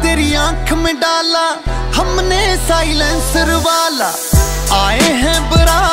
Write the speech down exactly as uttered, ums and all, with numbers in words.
तेरी आंख में डाला हमने साइलेंसर वाला। आए हैं बरात